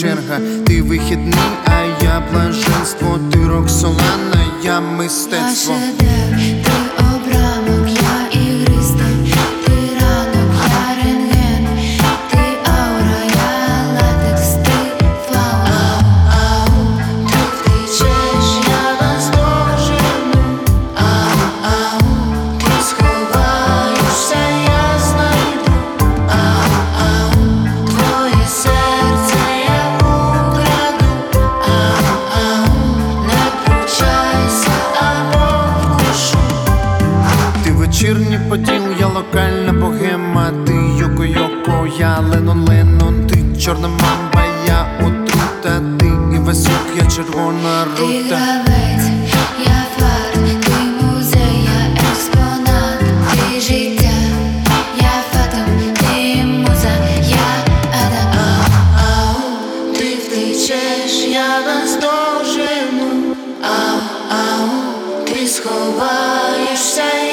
черга. Ти вихідний, а я блаженство. Ти Роксолана, я мистецтво. Ти обрамок, я ігриста. Ти ранок, я рентген. Ти аура, я латекс, ти фауна. Ау, ти втечеш, я вас дожену. Ау, ти сховаєшся, я знайду. Ау, твоє серце я украду. Не пручайся або вкушу. Ти вечірній поділ, я локальна богема. Ти Йоко-Йоко, я Ленон-Ленон. Ти чорна мамба, я отрута. Ти Івасюк, я червона Ти рута. гравець, я фарт, ти музей, я експонат. Ти життя, я фатум, ти муза, я Адам. Ау, ти втечеш, я вас дожену. Ау, ти сховаєшся,